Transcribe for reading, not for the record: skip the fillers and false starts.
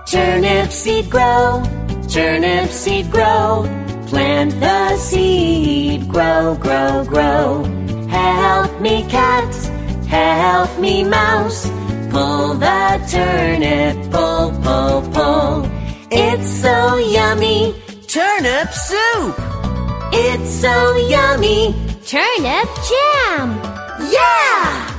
Turnip seed grow, turnip seed grow. Plant the seed, grow, grow, grow. Help me cat, help me mouse. Pull the turnip, pull, pull, pull. It's so yummy, turnip soup. It's so yummy, Turnip jam! yeah!